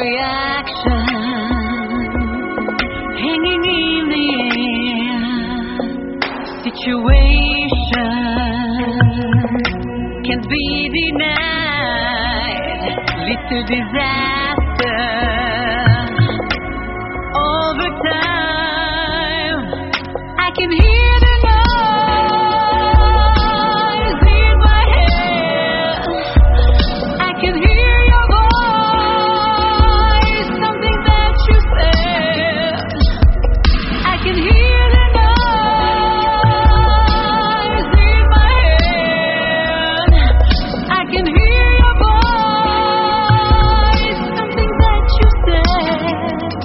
reaction hanging in the air. Situation can't be denied, leads to disaster. Over time, I can hear the noise in my head. I can hear your voice, something that you said. I can hear the noise in my head. I can hear your voice, something that you said.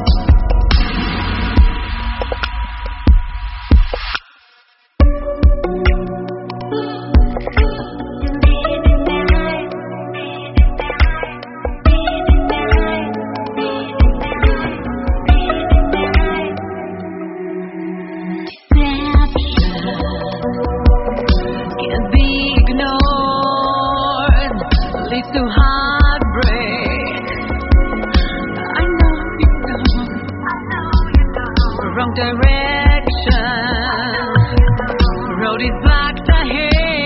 Can't be ignored, leads to heartbreak. I know you know, wrong direction, road is blocked ahead.